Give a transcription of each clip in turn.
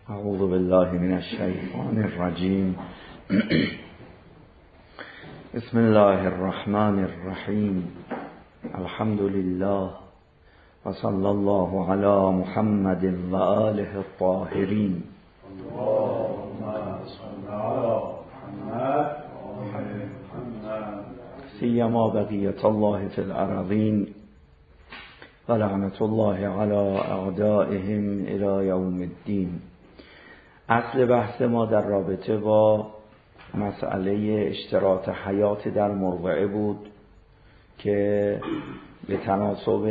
اعوذ بالله من الشیطان الرجیم. بسم الله الرحمن الرحیم. الحمد لله و صلی الله علی محمد و آله الطاهرین. سیما بقیت الله فی الارضین و لعنت الله علی اعدائهم الی یوم الدین. اصل بحث ما در رابطه با مسئله اشتراط حیات در مرضعه بود که به تناسب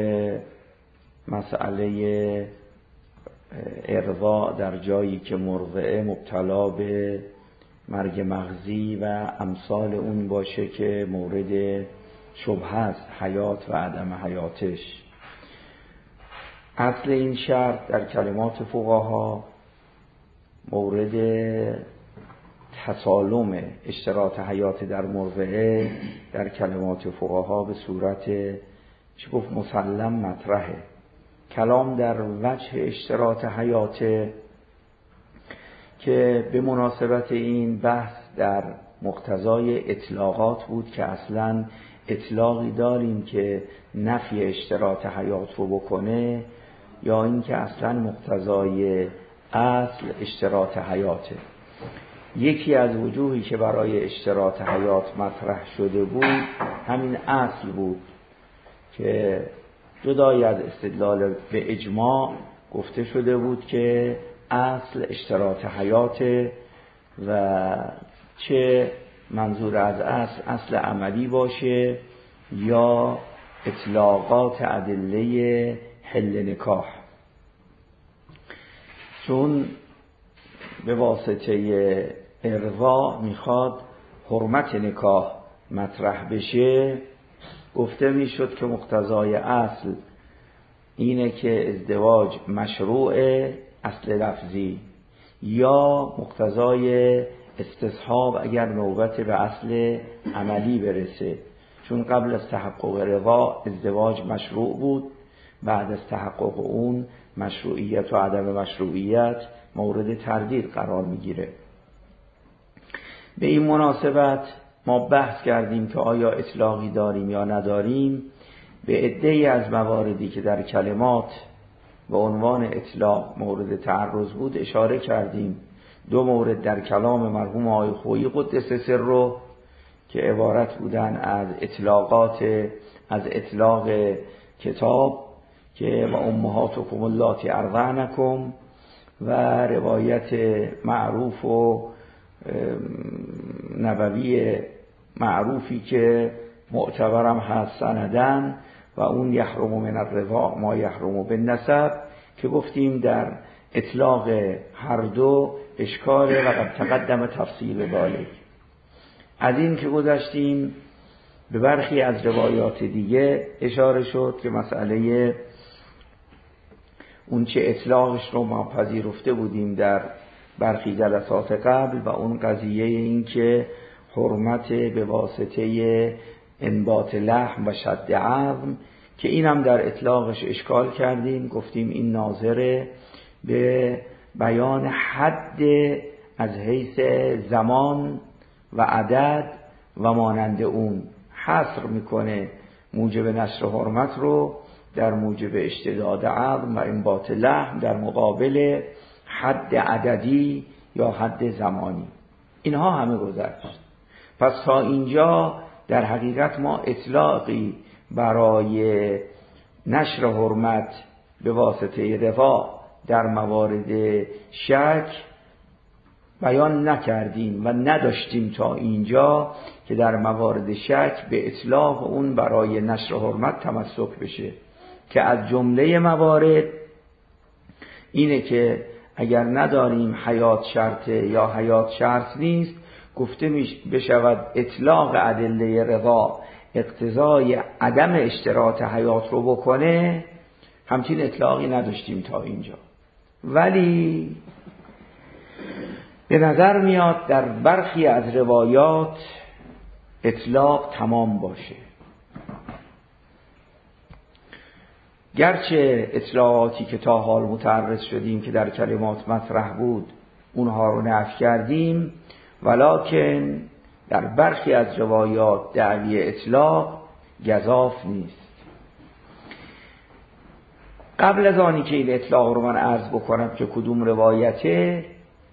مسئله ارضاع در جایی که مرضعه مبتلا به مرگ مغزی و امثال اون باشه که مورد شبهه است، حیات و عدم حیاتش. اصل این شرط در کلمات فقها مورد تسالم اشتراط حیات در مرضعه در کلمات فقها به صورت چه گفت مسلم مطرحه. کلام در وجه اشتراط حیات که به مناسبت این بحث در مقتضای اطلاقات بود که اصلا اطلاقی داریم که نفی اشتراط حیات رو بکنه یا این که اصلا مقتضای اصل اشتراط حیاته. یکی از وجوهی که برای اشتراط حیات مطرح شده بود همین اصل بود که جدای از استدلال به اجماع گفته شده بود که اصل اشتراط حیاته و چه منظور از اصل عملی باشه یا اطلاقات ادله حل نکاح، چون به واسطه ارضاء میخواد حرمت نکاح مطرح بشه. گفته میشد که مقتضای اصل اینه که ازدواج مشروع اصل لفظی یا مقتضای استصحاب اگر نوبت به اصل عملی برسه، چون قبل از تحقق رضا ازدواج مشروع بود، بعد از تحقق اون مشروعیت و عدم مشروعیت مورد تردید قرار میگیره. به این مناسبت ما بحث کردیم که آیا اطلاقی داریم یا نداریم. به عده‌ای از مواردی که در کلمات به عنوان اطلاق مورد تعرض بود اشاره کردیم. دو مورد در کلام مرحوم آقای خویی قدس سره که عبارت بودن از از اطلاق کتاب که و امهاتکم اللاتی ارضعنکم و روایت معروف و نبوی معروفی که معتبرم هست سندن و اون یحرم من الرضاع ما یحرم بالنسب، که گفتیم در اطلاق هر دو اشکاله و قد تقدم تفصیل ذالک. از این که گذشتیم به برخی از روایات دیگه اشاره شد که مسئله اون چه اطلاقش رو ما پذیرفته بودیم در برخی جلسات قبل و اون قضیه این که حرمت به واسطه انبات لحم و شد عظم که این هم در اطلاقش اشکال کردیم. گفتیم این ناظره به بیان حد از حیث زمان و عدد و مانند اون حصر میکنه موجب نشر حرمت رو در موجب اشتداد عظم و انبات لحم در مقابل حد عددی یا حد زمانی. اینها همه گذشت. پس تا اینجا در حقیقت ما اطلاقی برای نشر حرمت به واسطه رضا در موارد شک بیان نکردیم و نداشتیم تا اینجا که در موارد شک به اطلاق اون برای نشر حرمت تمسک بشه، که از جمله موارد اینه که اگر نداریم حیات شرطه یا حیات شرط نیست، گفته بشود اطلاق ادله رضا اقتضای عدم اشتراط حیات رو بکنه. همچین اطلاقی نداشتیم تا اینجا، ولی به نظر میاد در برخی از روایات اطلاق تمام باشه. گرچه اطلاعاتی که تا حال متعرض شدیم که در کلمات مطرح بود اونها رو نفی کردیم، ولکن در برخی از روایات دعوی اطلاق گزاف نیست. قبل از آنی که این اطلاق رو من عرض بکنم که کدوم روایته،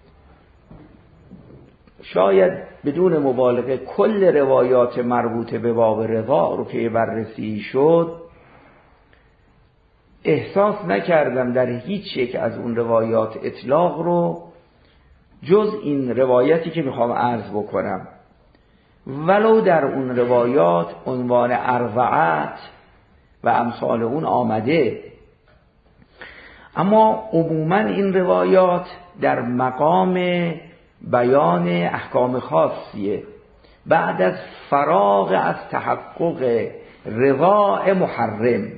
شاید بدون مبالغه کل روایات مربوط به باب رضا رو که بررسی شد احساس نکردم در هیچ یک از اون روایات اطلاق رو جز این روایتی که میخوام عرض بکنم، ولو در اون روایات عنوان اربعت و امثال اون آمده، اما عموما این روایات در مقام بیان احکام خاصیه بعد از فراغ از تحقق رضا محرم.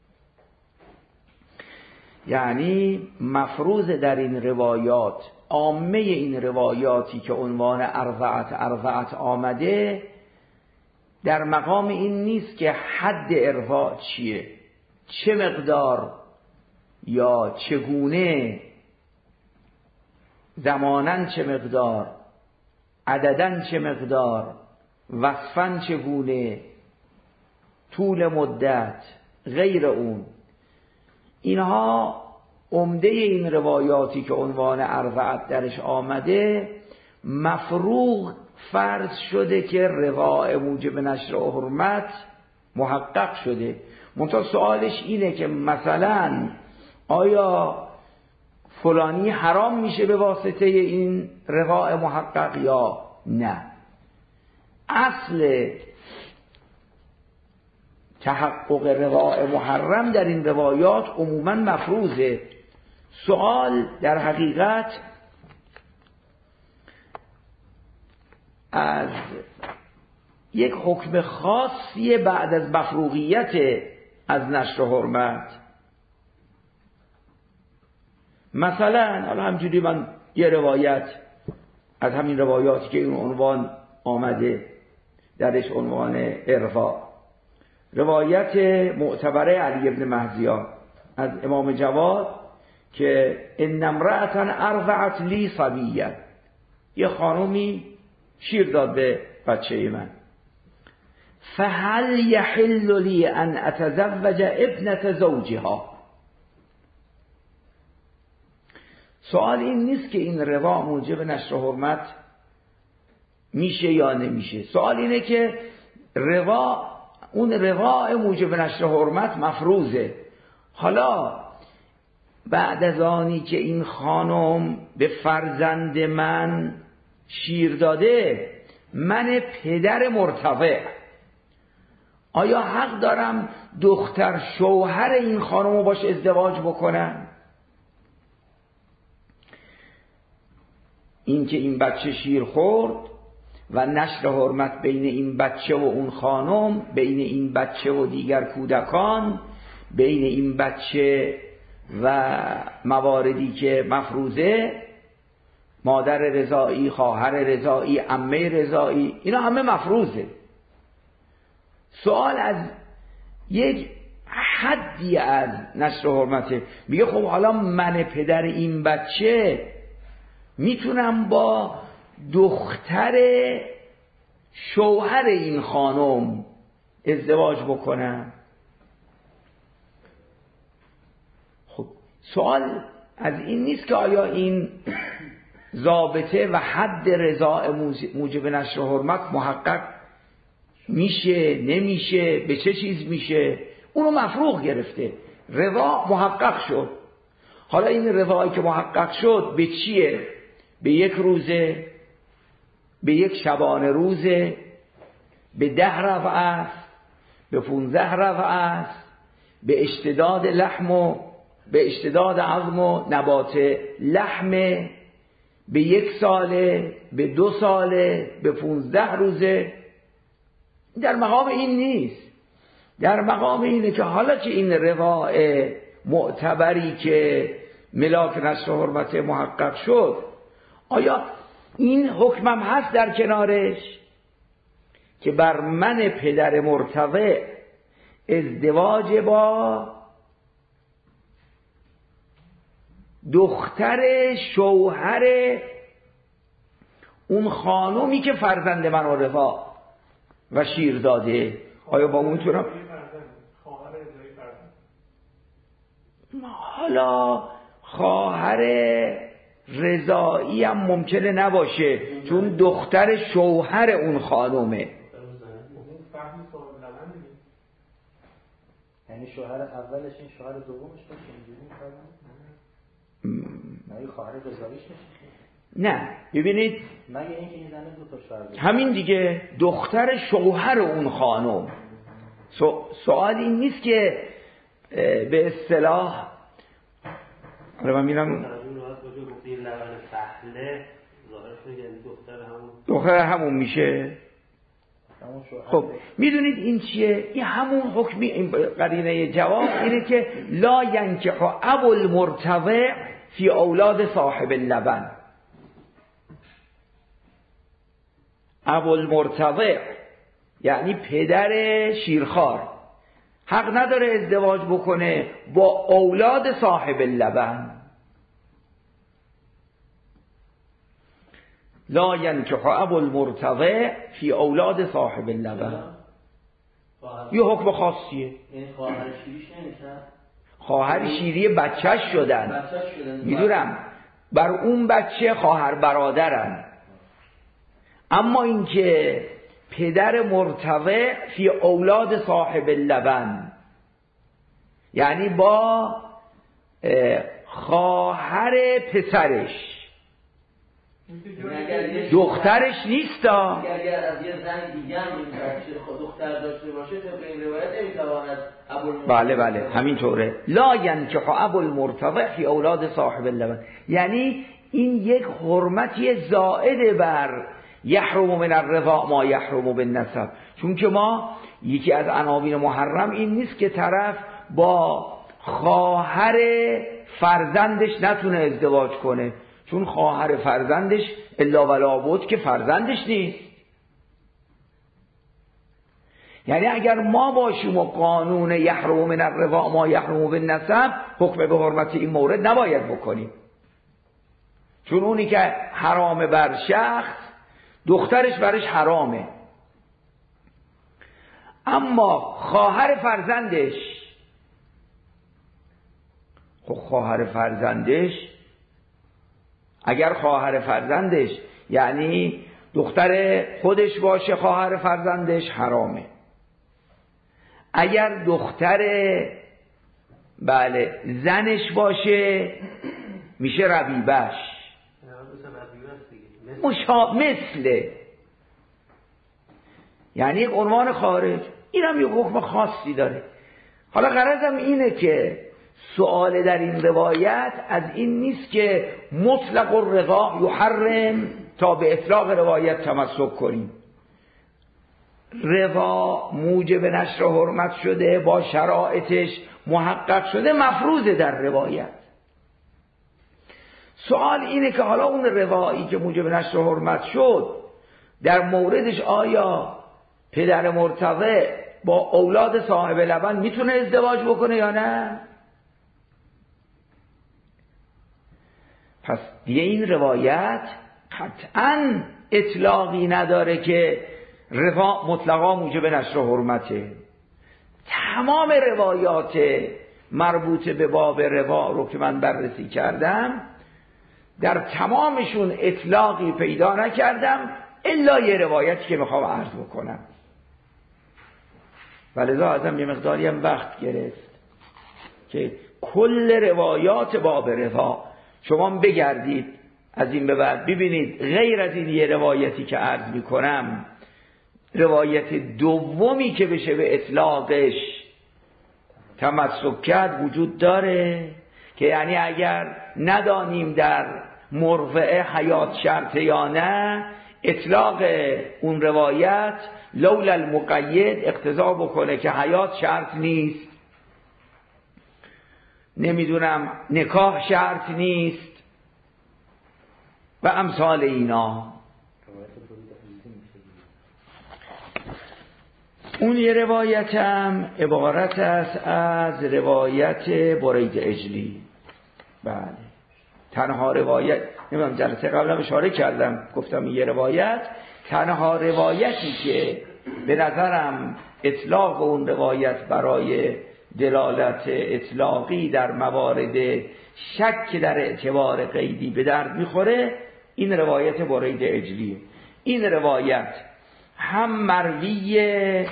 یعنی مفروض در این روایات، عامه این روایاتی که عنوان اربعت آمده در مقام این نیست که حد ارضاء چیه، چه مقدار یا چگونه، زمانن چه مقدار، عددن چه مقدار، وصفن چگونه، طول مدت، غیر اون. اینها عمده این روایاتی که عنوان اربعت درش آمده مفروغ فرض شده که رضا موجب نشر و حرمت محقق شده. منتها سوالش اینه که مثلا آیا فلانی حرام میشه به واسطه این رضا محقق یا نه؟ اصل تحقق رضا محرم در این روایات عموما مفروضه. سوال در حقیقت از یک حکم خاصی بعد از مفروغیت از نشر حرمت. مثلا حالا همجوری من یه روایت از همین روایاتی که این عنوان آمده درش عنوان ارضا، روایت معتبره علی ابن مهدیان از امام جواد که ان امرأة ارضعت لی صبیا، یه خانومی شیر داد به بچه من، فهل یحل لی ان اتزوج ابنة زوجها. سوال این نیست که این رضا موجب نشر حرمت میشه یا نمیشه، سوال اینه که رضا، اون رضا موجب نشر حرمت مفروضه. حالا بعد از آنی که این خانم به فرزند من شیر داده، من پدر مرتضع، آیا حق دارم دختر شوهر این خانم رو باش ازدواج بکنم؟ این که این بچه شیر خورد و نشر حرمت بین این بچه و اون خانم، بین این بچه و دیگر کودکان، بین این بچه و مواردی که مفروضه، مادر رضاعی، خواهر رضاعی، عمه رضاعی، اینا همه مفروضه. سوال از یک حدی از نشر حرمته. میگه خب حالا من پدر این بچه میتونم با دختر شوهر این خانم ازدواج بکنم؟ خب سوال از این نیست که آیا این ضابطه و حد رضا موجب نشر حرمت محقق میشه نمیشه، به چه چیز میشه، اونو مفروغ گرفته. رضا محقق شد. حالا این رضایی که محقق شد به چیه؟ به یک روزه، به یک شبانه روزه، به 10 رفعه، به 15 رفعه، به اشتداد لحم و به اشتداد عظم و نبات لحم، به 1 ساله، به 2 ساله، به 15 روزه. در مقام این نیست. در مقام اینه که حالا که این رضاء معتبری که ملاک نشر حرمت محقق شد، آیا این حکمم هست در کنارش که بر من پدر مرتضع ازدواج با دختر شوهر اون خانومی که فرزند من رضا و شیر داده. آیا با اون میتونم؟ حالا خواهر رضایی هم ممکنه نباشه چون دختر شوهر اون خانومه. یعنی شوهر اولش این شوهر دومش باشه اینجوری می‌کنه؟ نه خواهر رضاییش میشه. نه ببینید مگه اینکه این زن دو تا شوهر همین دیگه دختر شوهر اون خانم. سوال این نیست که به اصطلاح من میرم دختر همون میشه. خب میدونید این چیه؟ این همون حکمی، این قرینه جواب اینه که لا ینکح ابو المرتضع فی اولاد صاحب اللبن. ابو المرتضع یعنی پدر شیرخوار حق نداره ازدواج بکنه با اولاد صاحب اللبن. لا ینکح ابو المرتضع فی اولاد صاحب اللبن. یه حکم خاصیه. خواهر شیریش نمیشن؟ خواهر شیری بچهش شدن. میدونم بر اون بچه خواهر برادرن. اما اینکه پدر مرتضع فی اولاد صاحب اللبن یعنی با خواهر پسرش، دخترش نیستا. اگر از یه زن دیگه هم این بچه دختر داشته باشه طبق این روایت نمیتواند بله همینطوره. لا ینکح ابو المرتضع فی اولاد صاحب اللبن یعنی این یک حرمتی زائد بر یحرم من الرضاع ما یحرم بالنسب. چون که ما یکی از عناوین محرم این نیست که طرف با خواهر فرزندش نتونه ازدواج کنه، چون خواهر فرزندش الا ولا بود که فرزندش نیست. یعنی اگر ما باشیم و قانون یحرم من الرضاع ما یحرم بالنسب حکم به حرمت این مورد نباید بکنیم، چون اونی که حرام بر شخص دخترش برش حرامه. اما خواهر فرزندش، خب خواهر فرزندش اگر خواهر فرزندش یعنی دختر خودش باشه خواهر فرزندش حرامه. اگر دختر زنش باشه میشه ربیبش. مثله یعنی یک عنوان خارج. این هم یک حکم خاصی داره. حالا غرضم اینه که سوال در این روایت از این نیست که مطلق الرضاع یحرم تا به اطلاق روایت تمسک کنیم. رضا موجب نشر حرمت شده، با شرایطش محقق شده، مفروضه در روایت. سوال اینه که حالا اون رضایی که موجب نشر حرمت شد در موردش آیا پدر مرتضع با اولاد صاحب لبن میتونه ازدواج بکنه یا نه؟ پس دیگه این روایت قطعاً اطلاقی نداره که رضا مطلقا موجب نشر حرمته. تمام روایات مربوط به باب رضا رو که من بررسی کردم در تمامشون اطلاقی پیدا نکردم الا یه روایتی که میخوام عرض بکنم. ولذا ازم یه مقداری هم وقت گرفت که کل روایات باب رضا شما بگردید از این به بعد ببینید غیر از این یه روایتی که عرض میکنم روایت دومی که بشه به اطلاقش تمسک کرد وجود داره که یعنی اگر ندانیم در مرفعه حیات شرطه یا نه اطلاق اون روایت لولا المقید اقتضا بکنه که حیات شرط نیست، نمیدونم نکاح شرط نیست و امثال اینا. اون یه روایتم عبارت است از روایت برید اجلی. بله تنها روایت، نمیدونم جلسه قبلا اشاره کردم گفتم این یه روایت، تنها روایتی که به نظرم اطلاق اون روایت برای دلالت اطلاقی در موارد شک در اعتبار قیدی به درد میخوره این روایت برید عجلی. این روایت هم مروی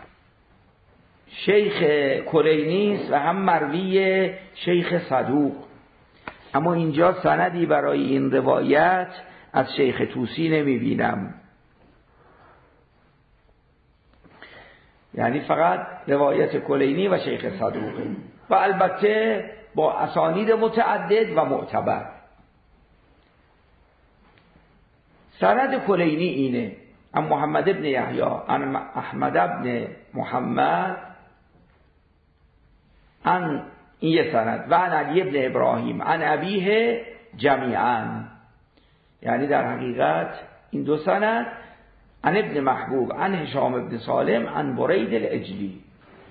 شیخ کلینی است و هم مروی شیخ صدوق، اما اینجا سندی برای این روایت از شیخ طوسی نمیبینم، یعنی فقط روایت کلینی و شیخ صدوق و البته با اسانید متعدد و معتبر. سند کلینی اینه: عن محمد ابن یحیی عن احمد ابن محمد عن، این یه سند، و عن علی ابن ابراهیم عن ابیه جمیعا، یعنی در حقیقت این دو سند عن ابن محبوب عن هشام ابن سالم عن برید العجلی.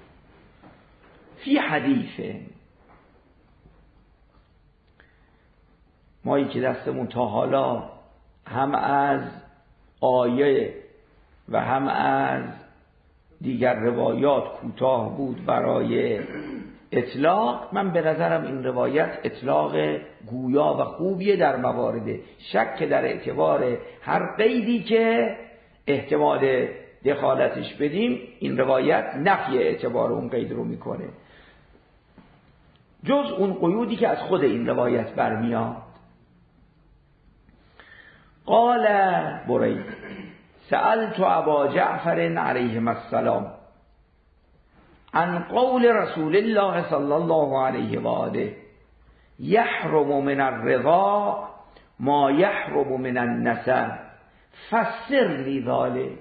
فی حدیث مایی که دستمون تا حالا هم از آیه و هم از دیگر روایات کوتاه بود برای اطلاق، من به نظرم این روایت اطلاق گویا و خوبیه در موارد شک در اعتبار هر قیدی که احتمال دخالتش بدیم. این روایت نفی اعتبار اون قید رو میکنه، جز اون قیودی که از خود این روایت برمیاد. قال برید سألت ابا جعفر علیه السلام عن قول رسول الله صلی الله علیه و آله یحرم من الرضا ما یحرم من النسب فسر لی ذلک.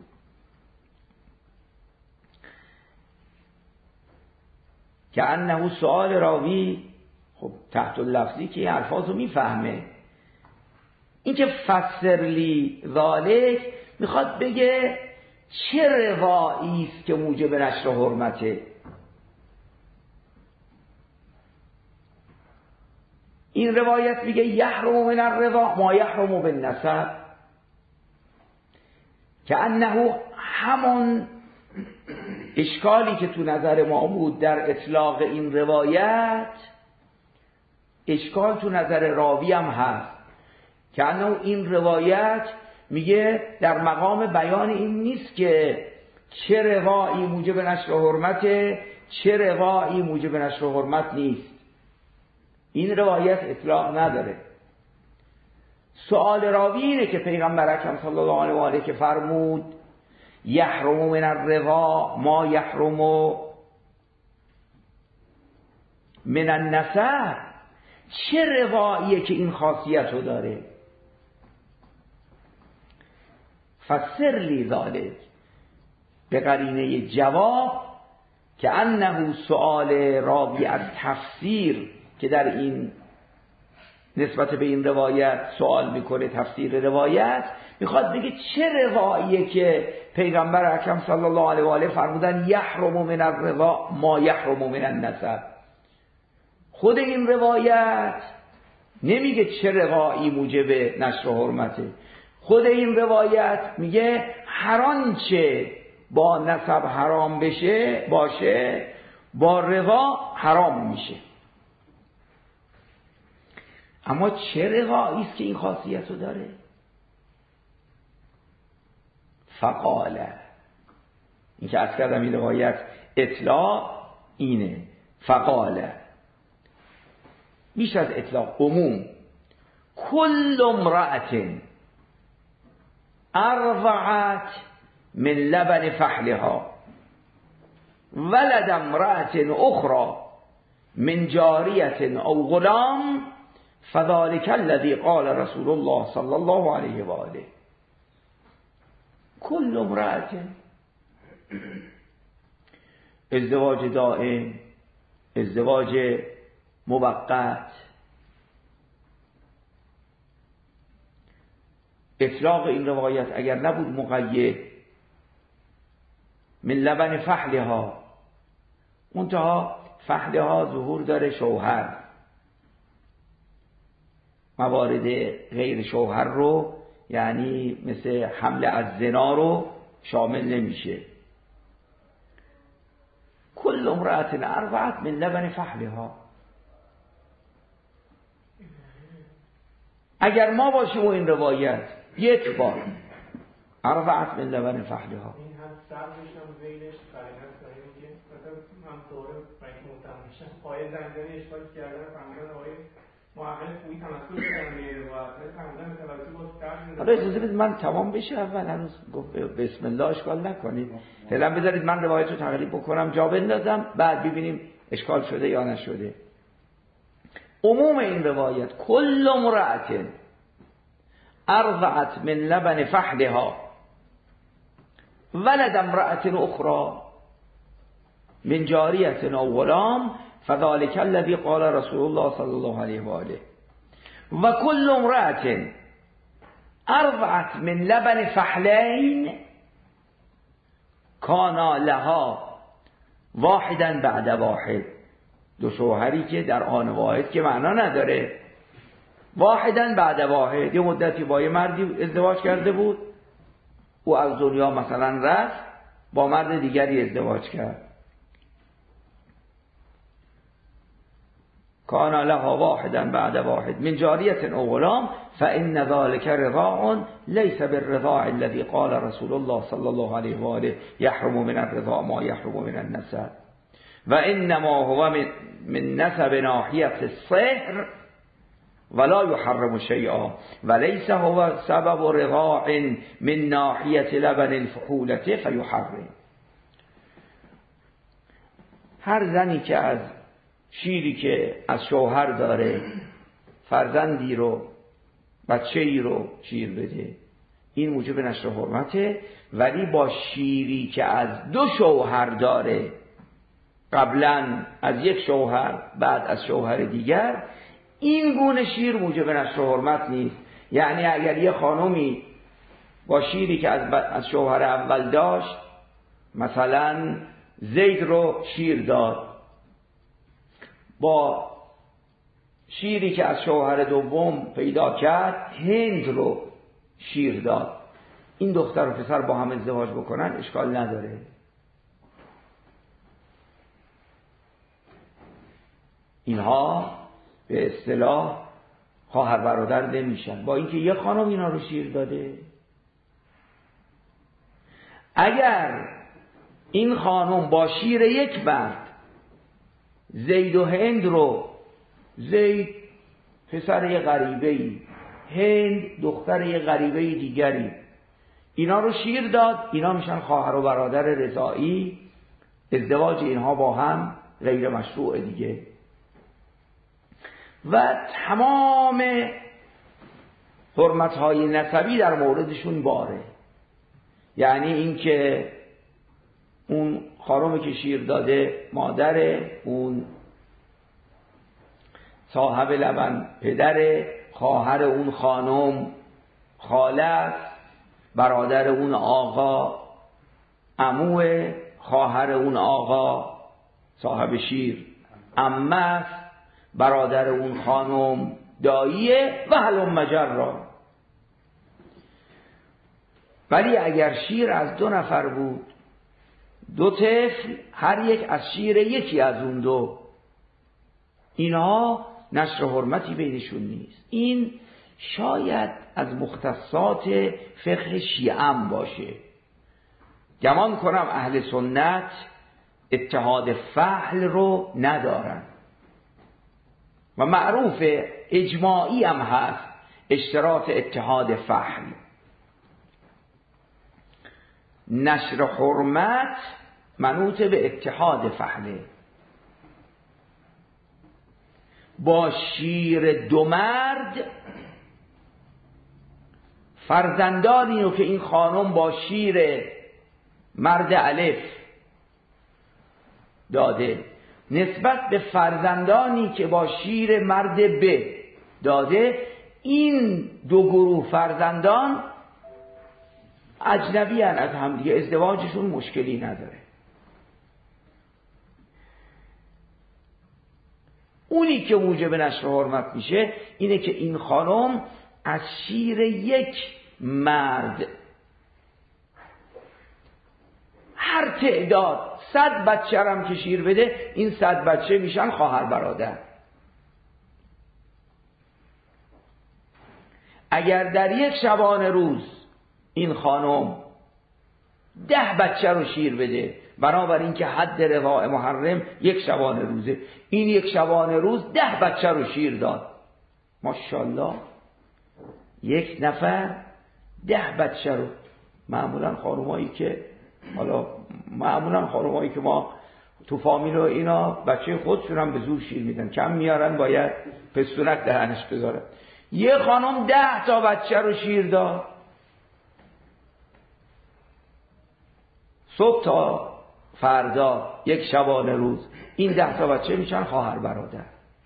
که انه سؤال راوی، خب تحت اللفظی که این الفاظ رو میفهمه، این که فسر لی ذلک میخواد بگه چه روایی است که موجب نشر حرمته. این روایت میگه یحرم من الرضا ما یحرم بالنسب، که انه همون اشکالی که تو نظر ما بود در اطلاق این روایت، اشکال تو نظر راوی هم هست، که انه این روایت میگه در مقام بیان این نیست که چه روایی موجب نشر حرمته چه روایی موجب نشر حرمت نیست. این روایت اطلاق نداره. سؤال راوی اینه که پیغمبر اکرم صلی الله علیه و آله که فرمود یحرم من الرضا ما یحرم من النسب، چه رواییه که این خاصیت رو داره؟ فسر لی ذلک، به قرینه جواب که انه سؤال راوی از تفسیر که در این نسبت به این روایت سوال میکنه، تفسیر روایت میخواد بگه چه رواییه که پیغمبر اکرم صلی الله علیه و آله فرمودن یحرم من الرضا ما یحرم من النسب. خود این روایت نمیگه چه روایی موجب نشر حرمته، خود این روایت میگه هر آنچه با نسب حرام باشه با رضا حرام میشه. اما چه روایی است که این خاصیت رو داره؟ فقاله، این که از کردم این روایت اطلاق اینه. فقاله بیش از اطلاق، عموم. کل امرأة ارضعت من لبن فحلها ولد امرأة اخرى من جاریة او غلام فذلك الذي قال رسول الله صلی الله علیه و آله. کل امرأة، ازدواج دائم، ازدواج موقت، اطلاق این روایت اگر نبود مقید من لبن فحلها، منتها فحلها ظهور داره شوهر، موارد غیر شوهر رو، یعنی مثل حمل از زنا رو شامل نمیشه. کل امرأة ارضعت من لبن فحلها. اگر ما باشیم و این روایت یک بار ارضعت من لبن فحلها، این هم سبزش هم زیدش قرینت داریم که مثلا هم دوره بایی متمشن پای زنجانی اشکال کردن فهمیدن آقای محقق خویی تمسکر کردن به روایت فهمیدن توجه باز کردن. حالا اجازه بدید من تمام بشه اول، هنوز گفت بسم الله اشکال نکنید، فعلا بذارید من روایت رو تقریب بکنم جا بندازم بعد ببینیم اشکال شده یا نشده. عموم این روایت کل امرأة ارضعت من لبن فحلها ولد امرأة اخرى من جاریة او غلام فذلك الذي قال رسول الله صلی الله علیه و آله و کل امرأة ارضعت من لبن فحلین کانا لها واحدا بعد واحد. دو شوهری که در آن واحد که معنا نداره، واحدا بعد واحد، یه مدتی با یه مردی ازدواج کرده بود، او از دنیا مثلا رفت با مرد دیگری ازدواج کرد، کان لها واحدا بعد واحد من جاریة او غلام فإن ذلك رضاع ليس بالرضاع الذي قال رسول الله صلی الله علیه و آله يحرم من الرضاع ما يحرم من النسب و انما هو من نسب ناحیة الصهر ولا يحرم شيئا وليس هو سبب رضاع من ناحیة لبن الفحولة فيحرم. هر زنی که از شیری که از شوهر داره فرزندی رو، بچه‌ای رو شیر بده، این موجب نشر حرمته، ولی با شیری که از دو شوهر داره، قبلا از یک شوهر بعد از شوهر دیگر، این گونه شیر موجب نشر حرمت نیست. یعنی اگر یه خانومی با شیری که از شوهر اول داشت، مثلا زید رو شیر داد، با شیری که از شوهر دوم پیدا کرد هند رو شیر داد، این دختر و پسر با هم ازدواج بکنن اشکال نداره. اینها به اصطلاح خواهر برادر نمیشن، با اینکه یه خانم اینا رو شیر داده. اگر این خانم با شیر یک مرد زید و هند رو، زید پسر یه غریبه‌ای، هند دختر یه غریبه دیگری، اینا رو شیر داد، اینا میشن خواهر و برادر رضاعی، ازدواج اینها با هم غیر مشروع دیگه. و تمام حرمت‌های نسبی در موردشون باره. یعنی اینکه اون خانمی که شیر داده مادره، اون صاحب لبن پدره، خواهر اون خانم خاله است، برادر اون آقا عموه، خواهر اون آقا صاحب شیر عمه است، برادر اون خانم داییه و هلم مجرا. ولی اگر شیر از دو نفر بود، دو طفل، هر یک از شیر یکی از اون دو، اینها نشر حرمتی بینشون نیست. این شاید از مختصات فقه شیعه باشه. گمان کنم اهل سنت اتحاد فحل رو ندارن و معروف اجماعی هم هست اشتراط اتحاد فحل. نشر حرمت منوط به اتحاد فحله. با شیر دو مرد، فرزندانی رو که این خانم با شیر مرد الف داده نسبت به فرزندانی که با شیر مرد ب داده، این دو گروه فرزندان اجنبی هن از همدیگه، ازدواجشون مشکلی نداره. اونی که موجب نشر حرمت میشه اینه که این خانم از شیر یک مرد هر تعداد 100 بچه هم که شیر بده، این 100 بچه میشن خواهر برادر. اگر در یک شبانه روز این خانم 10 بچه رو شیر بده، بنابراین که حد رضاع محرم یک شبانه روزه، این یک شبانه روز 10 بچه رو شیر داد. ماشاءالله یک نفر 10 بچه رو. معمولا خانمایی که ما تو فامیل و اینا بچه خودشون هم به زور شیر میدن، کم میارن باید پستونک دهنش بذارن. یه خانم 10 تا بچه رو شیر داد، صبح تا فردا یک شبانه روز این 10 تا بچه میشن خواهر برادر.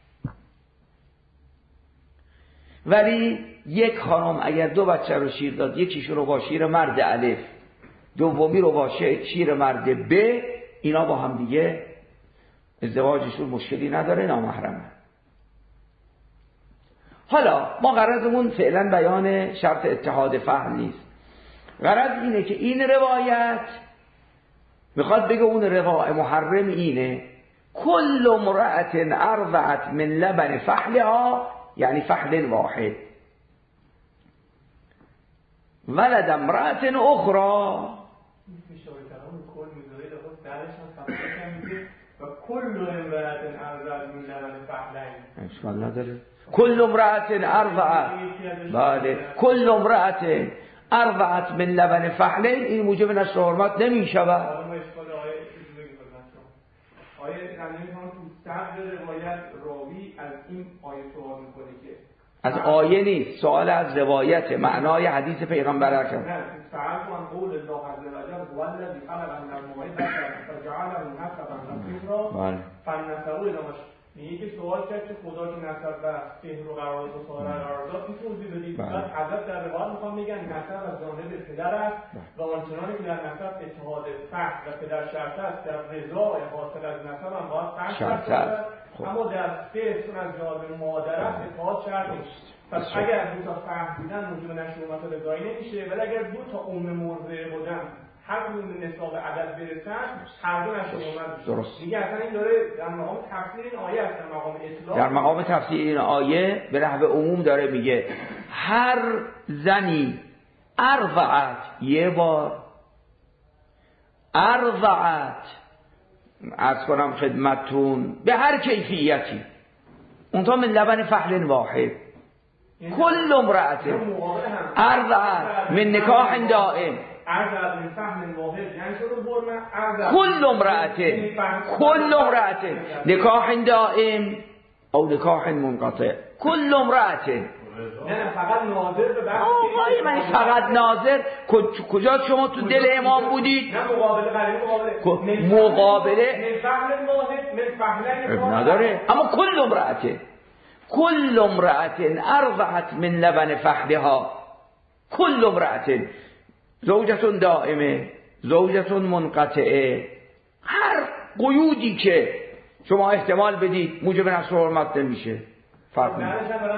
ولی یک خانم اگر 2 بچه رو شیر داد، یکیشو رو با شیر مرد الف، دومی رو با شیر مرد ب، اینا با هم دیگه ازدواجشون مشکلی نداره، نامحرمه. حالا ما غرضمون فعلا بیان شرط اتحاد فهم نیست. غرض اینه که این روایت میخواد بگه اون رضاع محرم اینه: کل امرأة ارضعت من لبن فحلها، یعنی فحل واحد، ولد امرأة اخرى. کل امرأة ارضعت من لبن فحلین، اشکال نداره. کل امرأة ارضعت، بله، کل امرأة ارضعت من لبن فحلین، این موجب نشر حرمت نمی شود. آیه نمی‌خوام تو صدر روایت راوی از این آیه سوال می‌کنه که از آیه نیست، سوال از روایت، معنای حدیث پیغمبر اکرم. نه، سوال کن قول الله عز وجل والذی خلق الماء بشرا فجعله نسبا وصهرا فنسبوا الی میگه که سوال کرد که خدا که نسب و سحر و قرار و صهر قرار داد، این توضیح بدید. بعد حضرت در روایت میخوام میگن نسب از جانب پدر است و آنچنانی که در نسب اتحاد فحل و پدر شرط است، در رضا حاصل از نسب هم باید فحل شرط است، اما در سحر چون از جانب مادر است اتحاد شرط نیست. پس اگر دو تا فحل بودن موجب نشر حرمت رضایی نمیشه، ولی اگر دو تا مرضعه بودن هر کدوم به نصاب عدد برسن هر دو نشر حرمت. درست. دیگه اصلا این داره در مقام تفسیر این آیه است، در مقام اطلاق. در مقام تفسیر این آیه به نحو عموم داره میگه هر زنی ارضعت، یه بار ارضعت، عرض کنم خدمتون به هر کیفیتی، اونتا من لبن فحل واحد، کل امرأة ارضعت من نکاح دائم، كل امرأة نکاح دائم او نکاح منقطع، كل امرأة. نه فقط ناظر به بحث آقای من فقط ناظر کجا شما تو دل امام بودید؟ نه مقابله نداره، اما كل امرأة ارضعت من لبن فحلها، كل امرأة، زوجتون دائمه، زوجتون منقطعه، هر قیودی که شما احتمال بدید موجب نشر حرمت نمیشه. فرق نمیکنه.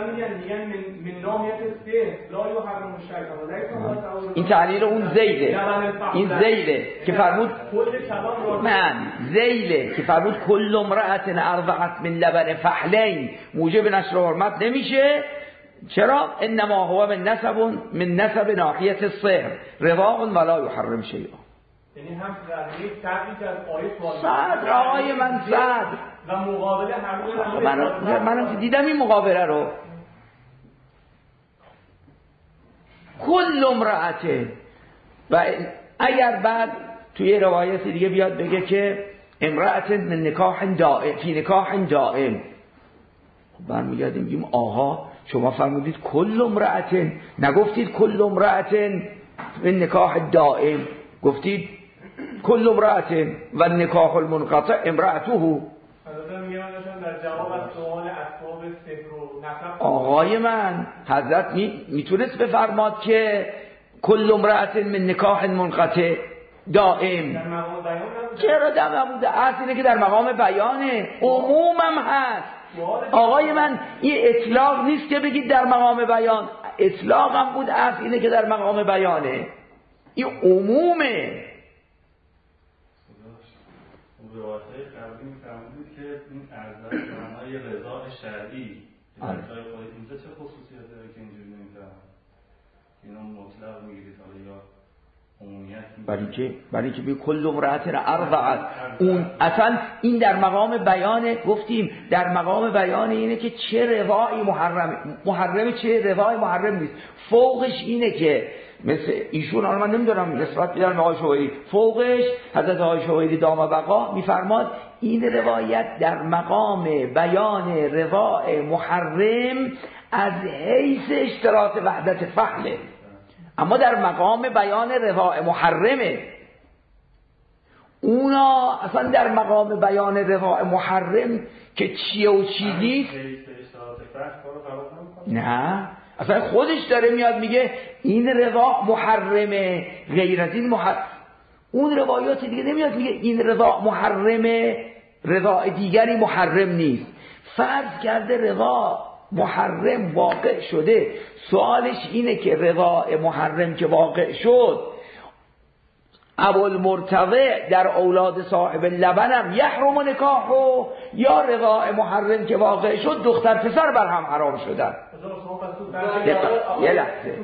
این تعلیل اون زیده، این زیده که فرمود زیده که فرمود کل امرأة ارضعت من لبن فحلین موجب نشر حرمت نمیشه. چرا؟ انما هو من نسب ناحیه الصهر رضاع ولا يحرم شیئا. یعنی هم در یک تعبیر از آیه صدر آقای من صدر و مقابله هر من دیدم این مقابله رو. کل امرأته، و اگر بعد توی روایت دیگه بیاد بگه که امرأة من نکاح دائم فی نکاح دائم، برمیگردیم میگیم آقا شما فرمودید کل امرأة، نگفتید کل امرأة من نکاح دائم، گفتید کل امرأة و نکاح المنقطع امرأته. آقای من حضرت میتونست بفرماد که کل امرأة من نکاح منقطع دائم. چرا در مقام بیان؟ اصل اینه که در مقام بیانه، عمومم هست. آقای من این اطلاق نیست که بگید در مقام بیان، اطلاق هم بود اصل اینه که در مقام بیانه، این عمومه. روایت‌های قبلی می‌فرمودید که این ارزش معنای رضا شرعی در جای خود اینجا چه خصوصیاتی داره که اینجوری نمی‌فهمید؟ اینا مطلق می‌گیرید حالا یا عمومیت؟ برای که به کل امرأة ارضعت، اون اصلا این در مقام بیانه. گفتیم در مقام بیان اینه که چه روایی محرمه چه روایی محرم نیست. فوقش اینه که مثل ایشون، حالا من نمیدونم نسبت بیدارم آقای شویری، فوقش حضرت آقای شویری دام بقا میفرماد این روایت در مقام بیان رواء محرم از حیث اشتراط وحدت فعله، اما در مقام بیان رواء محرمه. اونا اصلا در مقام بیان رواء محرم که چیه و چی نیست، نه اصلا خودش داره میاد میگه این رواء محرمه، غیر از این اون روایات دیگه نمیاد میگه این رواء محرمه، رواء دیگری محرم نیست. فرض کرده رواء محرم واقع شده، سوالش اینه که رواء محرم که واقع شد، ابوالمرتضی در اولاد صاحب لبنم یحرم نکاحو، یا رواء محرم که واقع شد دختر پسر بر هم حرام شدن. یه لحظه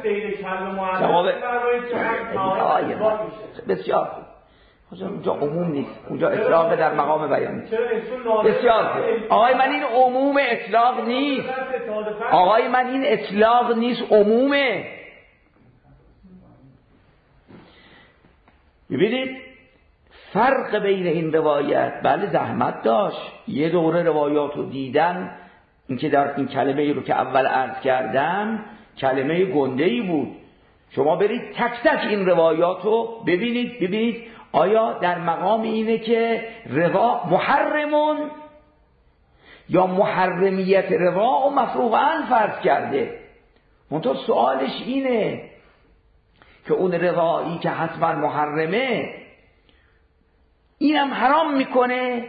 بسیار خوب، اونجا عموم نیست، اونجا اطلاق در مقام بیان نیست. بسیار خوب آقای من، این عموم اطلاق نیست، آقای من این اطلاق نیست، عمومه. ببینید فرق بین این روایت، بله زحمت داشت یه دوره روایات رو دیدن، اینکه در این کلمه رو که اول عرض کردم کلمه گنده‌ای بود، شما برید تک تک این روایات رو ببینید آیا در مقام اینه که روا محرمون یا محرمیت روا و مفروغاً فرض کرده. منتها سوالش اینه که اون روایی که حتما محرمه اینم حرام میکنه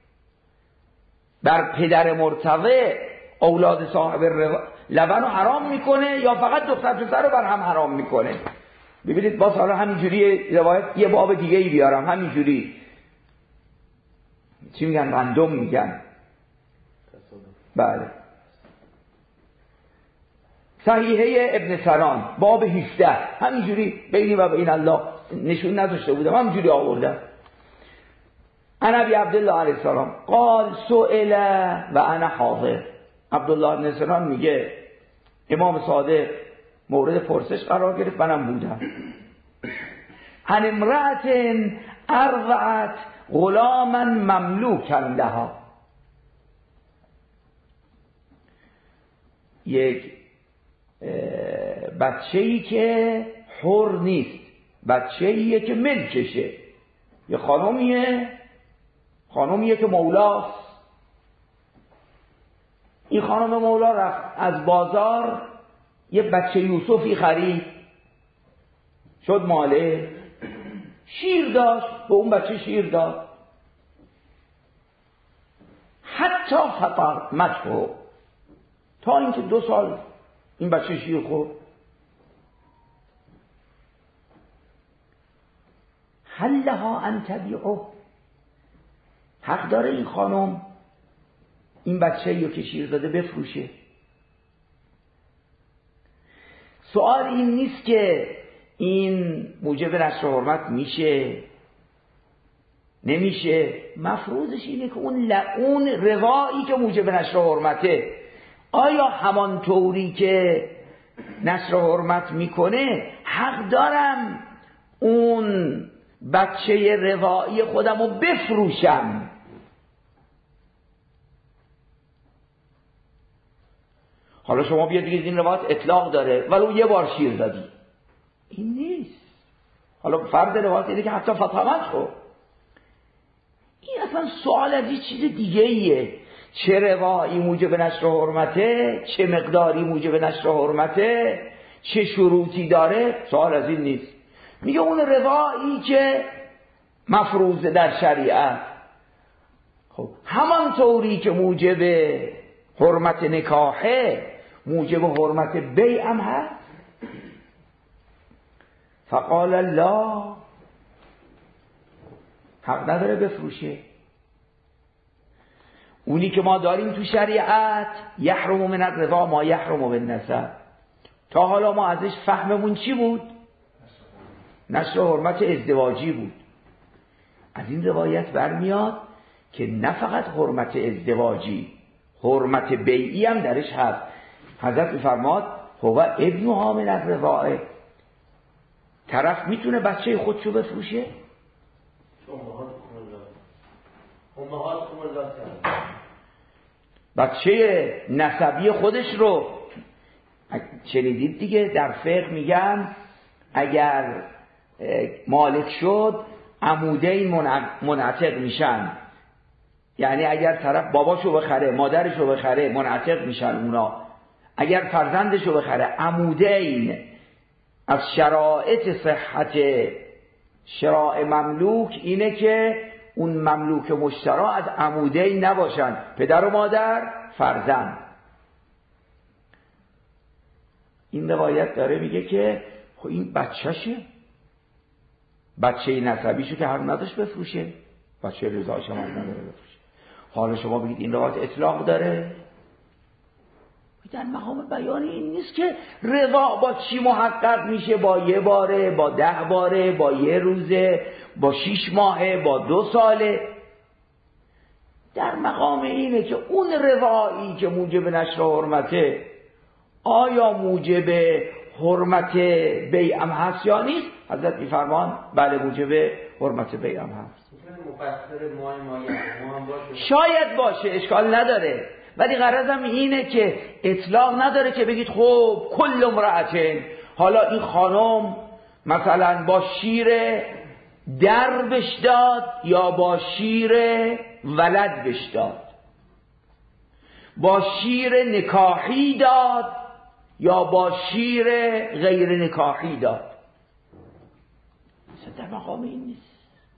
بر پدر مرتضی اولاد صاحب لبن رو حرام میکنه، یا فقط دختر پسر رو بر هم حرام میکنه. ببینید باز حالا همینجوری روایت یه باب دیگه ای بیارم، همینجوری چی میگن، رندوم میگن، بله صحیحه ابن سران باب 17 همینجوری بینی و بین الله نشون نذاشته بودم، همینجوری آوردم. عن ابی عبدالله علیه السلام قال سئل و انا حاضر. عبدالله بن سران میگه امام صادق مورد پرسش قرار گرفت، منم بودم. عن امرأة ارضعت غلاما مملوکا لها، یک بچه‌ای که حر نیست، بچه‌ایه که ملکشه، یه خانومیه که مولاست. این خانم مولا رفت از بازار یه بچه یوسفی خرید، شد ماله، شیر داشت، به اون بچه شیر داد، حتی فطمته، تا اینکه 2 سال این بچه شیر خورد. هل لها ان تبیعه، حق داره این خانم این بچه‌ای که شیر داده بفروشه. سوال این نیست که این موجب نشر حرمت میشه نمیشه، مفروضش اینه که اون روایی که موجب نشر حرمته آیا همانطوری که نشر حرمت میکنه حق دارم اون بچه روایی خودم رو بفروشم؟ حالا شما بیاد بگید این روایت اطلاق داره ولو یه بار شیر دادی، این نیست. حالا فرد روایت اینه که حتی فطمت خود، این اصلا سوال از یه چیز دیگه ایه. چه روایی موجب نشر حرمته، چه مقداری موجب نشر حرمته، چه شروطی داره، سوال از این نیست. میگه اون روایی که مفروض در شریعت. خب همان طوری که موجب حرمت نکاحه موجب حرمت بیع هم هست. فقال الله، حق نداره بفروشه. اونی که ما داریم تو شریعت یحرم من الرضاع ما یحرم بالنسب. تا حالا ما ازش فهممون چی بود؟ نشر حرمت ازدواجی بود. از این روایت برمیاد که نه فقط حرمت ازدواجی، حرمت بیعی هم درش هست. حضرت میفرماد هو ابنها من الرضاع. طرف میتونه بچه خودشو بفروشه؟ بچه نسبی خودش رو شنیدید دیگه، در فقه میگن اگر مالک شد عمودین منعتق میشن. یعنی اگر طرف باباشو بخره مادرشو بخره منعتق میشن اونا. اگر فرزندشو بخره عمودین. از شرائط صحت شراء مملوک اینه که اون مملوک مشترا از عمودین نباشن، پدر و مادر فرزند. این روایت داره میگه که خب این بچهشه، بچه نسبیشو که حق نداشت بفروشه، بچه رضاعش هم نداره بفروشه. حالا شما بگید این روایت اطلاق داره؟ در مقام بیان این نیست که رضا با چی محقق میشه، با 1 باره، با 10 باره، با 1 روزه، با 6 ماهه، با 2 ساله. در مقام اینه که اون رضایی که موجب نشر حرمته آیا موجب حرمت بیع هم هست یا نیست؟ حضرت میفرمان بله موجب حرمت بیع هم هست. شاید باشه، اشکال نداره، ولی غرضم اینه که اطلاق نداره که بگید خب کل امرأتین، حالا این خانم مثلا با شیر در بش داد یا با شیر ولد بش داد، با شیر نکاحی داد یا با شیر غیر نکاحی داد. در مقام این نیست.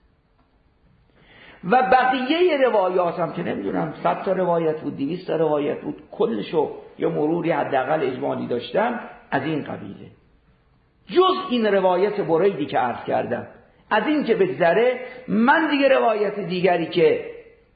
و بقیه روایات هم که نمیدونم 100 تا روایت بود 200 تا روایت بود، کلشو یه مروری حداقل اجمالی داشتم از این قبیله، جز این روایت بریدی که عرض کردم. از این که بگذره من دیگه روایت دیگری که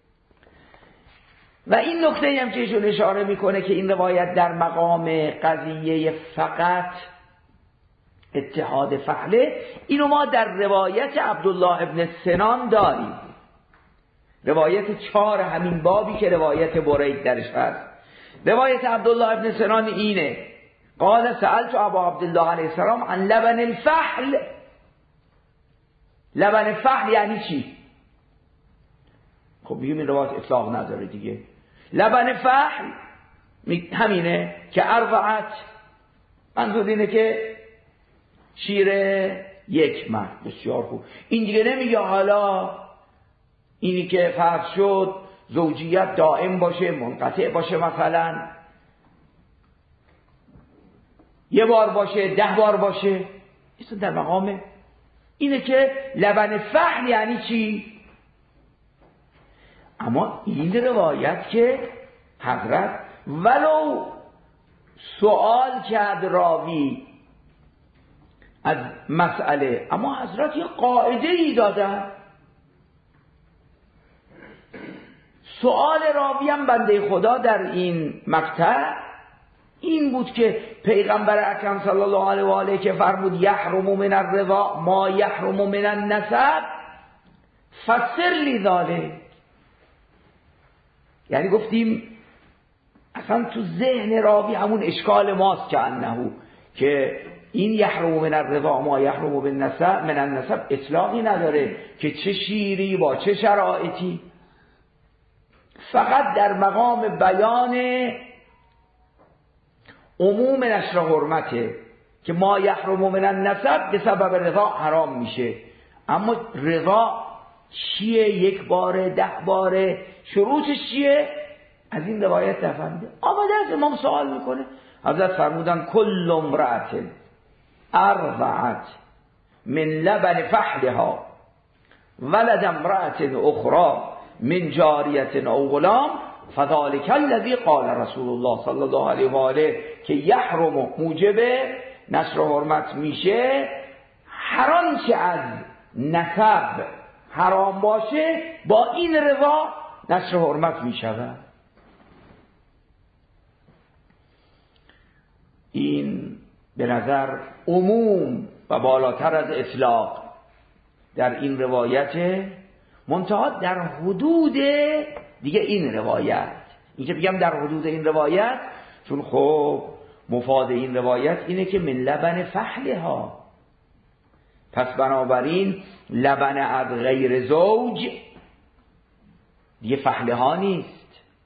و این نکته هم که ایشون اشاره میکنه که این روایت در مقام قضیه فقط اتحاد فحله، اینو ما در روایت عبدالله ابن سنان داریم، روایت 4 همین بابی که روایت برید درش هست. روایت عبدالله ابن سنان اینه قال سألت ابا عبدالله علیه السلام عن لبن الفحل. لبن فحل یعنی چی؟ خب میگیم این روایت اطلاق نداره دیگه. لبن فحل همینه که اربعت، منظور اینه که شیر 1 ماه. بسیار خوب. این دیگه نمیگه حالا اینی که فرض شد زوجیت دائم باشه منقطع باشه، مثلا 1 بار باشه 10 بار باشه. این در مقام اینه که لبن فحل یعنی چی؟ اما این روایت که حضرت ولو سوال کرد راوی از مسئله، اما حضرت یه قاعده ای دادن. سوال راوی هم بنده خدا در این مقطع این بود که پیغمبر اکرم صلی الله علیه و آله که فرمود یحرم من الرضاع ما یحرم من النسب فسر لی ذلک. یعنی گفتیم اصلا تو ذهن راوی همون اشکال ماست که انهو که این یحرم من الرضاع ما یحرم من النسب اطلاقی نداره که چه شیری با چه شرایطی، فقط در مقام بیان عموم نشر حرمته که ما یحرم من النسب به سبب رضاع حرام میشه. اما رضاع چیه؟ 1 باره 10 باره شروطش چیه؟ از این روایت نفهمیده. آمده از امام سوال میکنه. حضرت فرمودن کل امرأت ارضعت من لبن فحلها ولد امرأت اخرى من جاریت او غلام فذلک الذی قال رسول الله صلی الله علیه و آله که یحرم موجب نشر حرمت میشه هر آنچه از نسب حرام باشه با این روا نشر حرمت میشود. این به نظر عموم و بالاتر از اطلاق در این روایت، منتها در حدود دیگه این روایت. این که بگم در حدود این روایت چون خب مفاد این روایت اینه که من لبن فحلها، پس بنابراین لبن از غیر زوج دیگه فحلها نیست.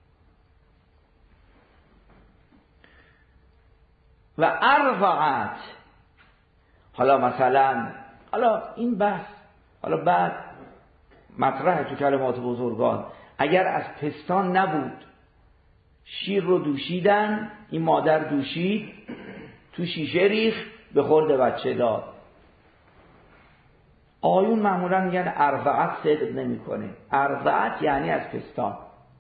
و ارضعت، حالا مثلا این بحث حالا بعد مطرح تو کلمات بزرگان، اگر از پستان نبود شیر رو دوشیدن، این مادر دوشید تو شیشه ریخ به خورد بچه داد، آیون معمولا میگن ارضعت صدق نمیکنه. ارضعت یعنی از پستان.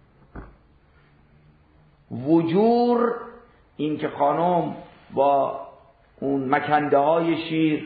وجور این که خانم با اون مکنده های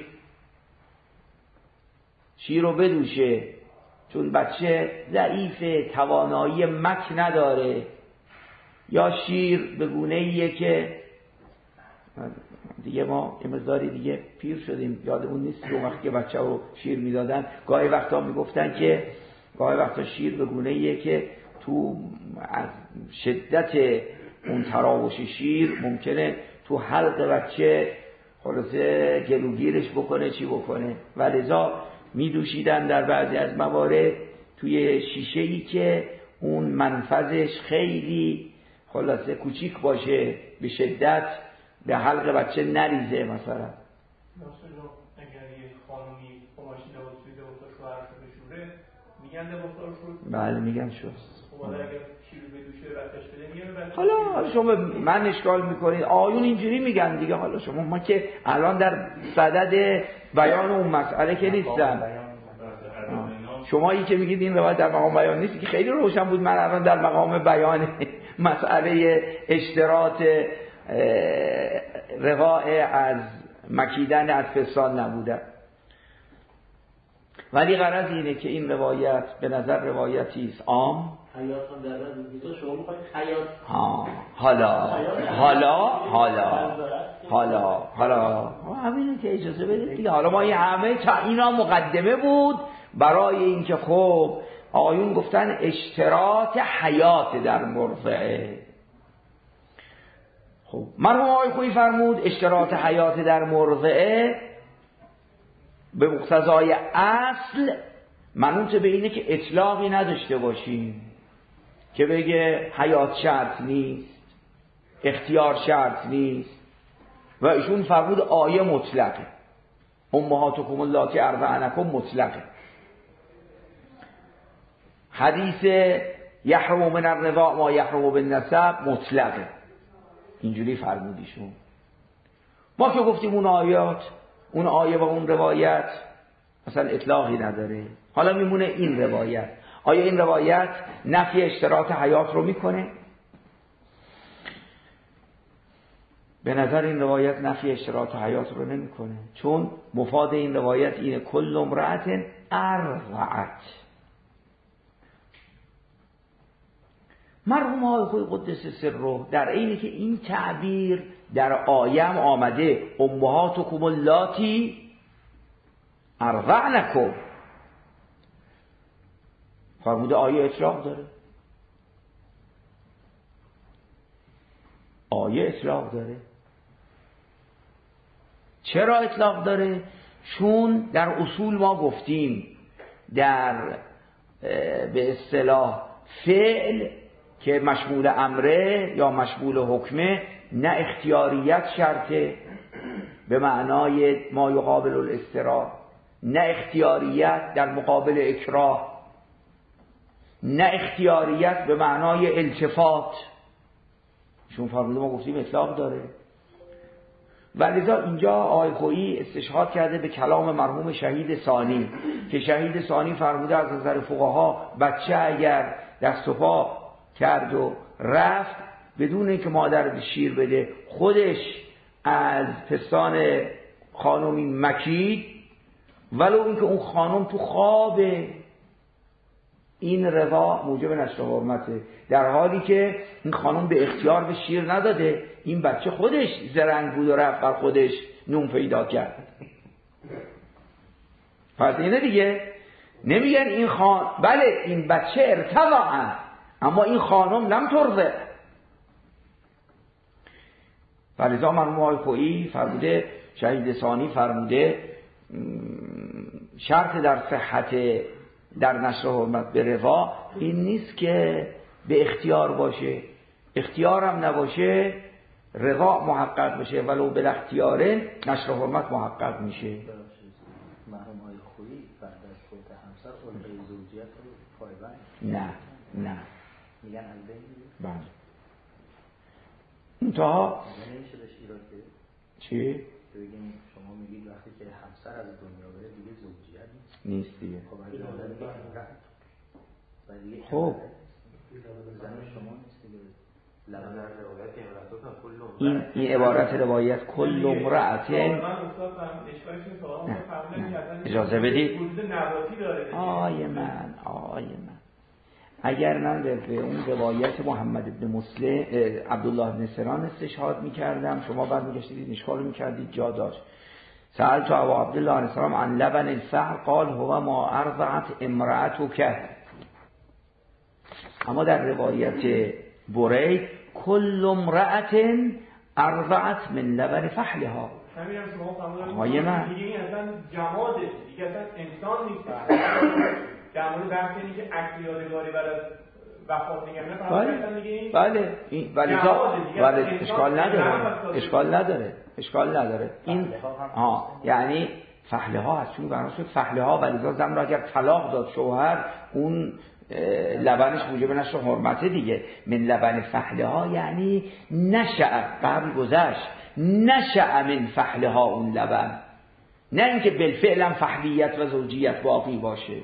شیر رو بدوشه، چون بچه ضعیفه، توانایی مک نداره، یا شیر به گونه ایه که دیگه ما یه مقداری دیگه پیر شدیم، یادمون نیست اون وقت که بچه رو شیر میدادن گاهی وقتا میگفتن که گاهی وقتا شیر به گونه ایه که تو از شدت اون تراوش شیر ممکنه تو حلق بچه خلاصه گلوگیرش بکنه چی بکنه، و لذا میدوشیدن در بعضی از موارد توی شیشه‌ای که اون منفذش خیلی خلاصه کوچیک باشه، به شدت به حلق بچه نریزه. مثلا اگر یه خانومی قماشی دوسته و شوهرش بشوره میگن دوسته شد؟ بله میگن شد. خب اگر شیر بدوشه رفتش بده میگه حالا شما من اشکال میکنید آیون اینجوری میگن دیگه. حالا شما ما که الان در صدد بیان اون مسئله که نیستم، شما این که میگید این روایت در مقام بیان نیست که خیلی روشن بود. من الان در مقام بیان مسئله اشتراط رواء از مکیدن از فسان نبوده، ولی غرض اینه که این روایت به نظر روایتی است عام. حیاتون در رد شما میخواید حیات حالا همینه که اجازه بدید دیگه. حالا ما این همه تا اینا مقدمه بود برای اینکه خب آیون گفتن اشتراط حیات در مرضعه. خب مرحوم آقای خویی فرمود اشتراط حیات در مرضعه به مقتضای اصل منوط به اینه که اطلاقی نداشته باشیم که بگه حیات شرط نیست، اختیار شرط نیست. و ایشون فرمود آیه مطلقه، امهاتکم اللاتی ارضعنکم مطلقه. حدیث یحرم من الرضاع ما یحرم بالنسب مطلقه، اینجوری فرمودیشون. ما که گفتیم اون آیه و اون روایت مثلا اطلاقی نداره. حالا میمونه این روایت. آیا این روایت نفی اشتراط حیات رو میکنه؟ به نظر این روایت نفی اشتراط حیات رو نمیکنه، چون مفاد این روایت اینه کل امرأت ارضعت. مرحوم آقای خویی قدس سره در اینه که این تعبیر در آیه آمده امهاتکم اللاتی ارضعنکم، فرموده آیه اطلاق داره. آیه اطلاق داره. چرا اطلاق داره؟ چون در اصول ما گفتیم در به اصطلاح فعل که مشمول امره یا مشمول حکمه نه اختیاریت شرطه به معنای ما یقابل الاضطرار، نه اختیاریت در مقابل اکراه، نه اختیاریت به معنای التفات. چون فرموده ما گفتیم اطلاق داره. ولذا اینجا آقای خویی استشهاد کرده به کلام مرحوم شهید ثانی که شهید ثانی فرموده از نظر فقها بچه اگر دست و پا کرد و رفت بدون اینکه مادر شیر بده خودش از پستان خانمی مکید، ولو اینکه اون خانم تو خواب، این رضا موجب نشر حرمته، در حالی که این خانم به اختیار به شیر نداده، این بچه خودش زرنگ بود و رفت بر خودش نون پیدا کرد. پس اینه دیگه، نمیگن این بله این بچه ارتضاعه، اما این خانم لم ترضع. ولذا مرحوم آقای خویی فرموده، شهید ثانی فرموده شرط در صحت در نشر حرمت به رضا این نیست که به اختیار باشه، اختیارم نباشه رضا محقق بشه، ولو به اختیاره نشر حرمت محقق میشه. مرحوم آقای خویی بعد از فوت همسر الغای زوجیت رو پایبند نه میگن از بین بله انتها نمیشه بهش ایراد گرفت. چی؟ بگیم شما میگید وقتی که همسر از دنیا بره دیگه زوجیت نیست دیگه. خب اگه آدم دیگه دیگه خب زن شما نیست دیگه. این عبارت روایت کل امرأت اجازه بدید آیه من اگر من به اون روایت محمد بن مسلم عبدالله بن سران استشهاد میکردم، شما بعد میگشتید اشکال میکردید جا داشت. سألت ابا عبدالله علیه السلام عن لبن الفحل قال هو ما ارضعت امرأتک. اما در روایت برید کل امرأت ارضعت من لبن فحلها. آقای من دیگه این اصلا جماده، دیگه اصلا انسان نیست. در مورد بحث اینی که عکس یادگاری بعد از وفات میگن نه بله اشکال نداره این یعنی فحله ها هست، چون بنا شد فحله ها، ولذا زن را اگر طلاق داد شوهر اون لبنش موجب نشر حرمته دیگه. من لبن فحله ها یعنی نشأ، قبل گذشت، نشأ من فحله ها اون لبن، نه اینکه بالفعل فحلیت و زوجیت باقی باشه.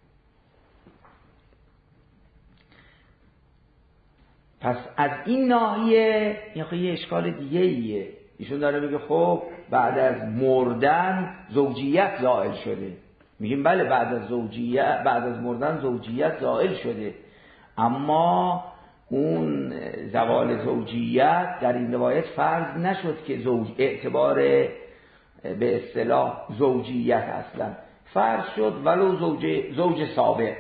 پس از این ناحیه یه اشکال دیگه ایه. ایشون داره میگه خب بعد از مردن زوجیت زائل شده. میگیم بله بعد از مردن زوجیت زائل شده، اما اون زوال زوجیت در این روایت فرض نشد که اعتبار به اصطلاح زوجیت اصلا فرض شد ولو زوج سابق.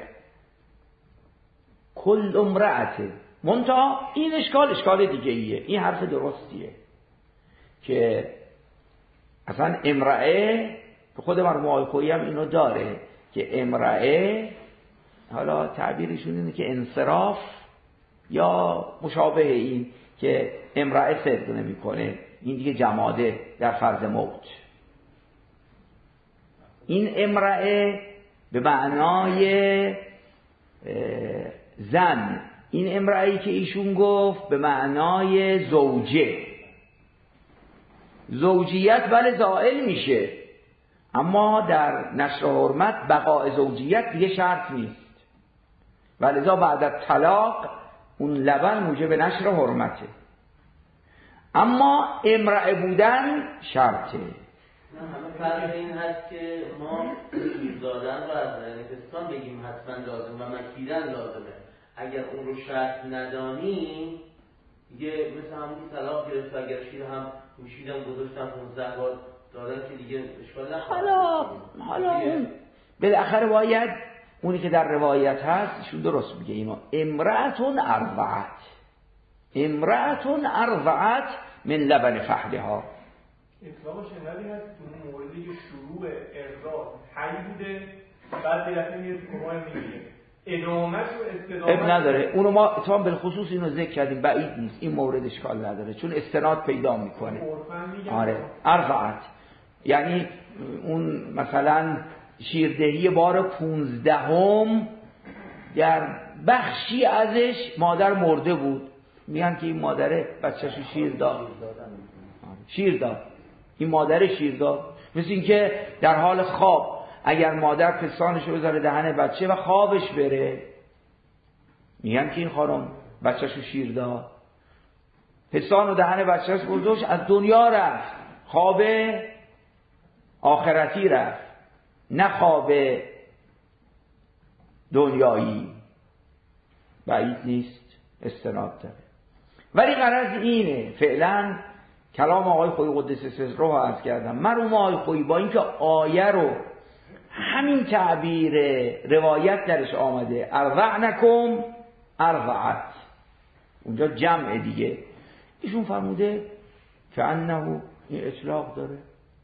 کل امرأته منتها این اشکال دیگه ایه. این حرف درستیه که اصلا امرأه، خود مرحوم آقای خویی هم اینو داره که امرأه، حالا تعبیرشون اینه که انصراف یا مشابه این که امرأه صدق نمیکنه، این دیگه جماده در فرض موت. این امرأه به معنای زن، این امرأه‌ای که ایشون گفت به معنای زوجه. زوجیت بله زائل میشه، اما در نشر حرمت بقاء زوجیت دیگه شرط نیست، ولذا بعد از طلاق اون لبن موجب نشر حرمته، اما امرأه بودن شرطه. همه فرق این هست که ما شیر دادن و از پستان بگیم حتما لازم و مکیدن لازمه. اگر اون رو شرط ندانیم دیگه مثل همون طلاق گرفت و اگر شیر هم میشیدم گذاشتم 15 بار دادن که دیگه اشکال نخواهد. حالا اون بالاخره باید اونی که در روایت هست ایشون درست میگه اینو امرأتون ارضعت من لبن فحلها. اطلاق شنوی هست اون موردی که شروع ارضاع حی بوده بعد دیگه میره کمای میگیره ادامهش و استدامهش نداره. اونو ما اتفاقا بالخصوص اینو ذکر کردیم، بعید نیست این مورد اشکال نداره چون استناد پیدا میکنه. آره ارضعت یعنی اون مثلا شیردهی بار 15 در بخشی ازش مادر مرده بود، میگن که این مادره بچه‌شو شیر داد. این مادر شیردار. مثل این که در حال خواب اگر مادر پستانش رو بذاره دهن بچه و خوابش بره، میگن که این خانم بچه‌ش رو شیر داد، پستان و دهن بچه‌ش گذاشت، از دنیا رفت، خواب آخرتی رفت، نه خواب دنیایی. بعید نیست، استناد داره. ولی غرض اینه، فعلا کلام آقای خویی قدس سره رو عرض کردم. مرحوم آقای خویی با اینکه آیه رو همین تعبیر روایت درش آمده، ارضعنکم ارضعت، اونجا جمع دیگه، ایشون فرموده که انه این اطلاق داره.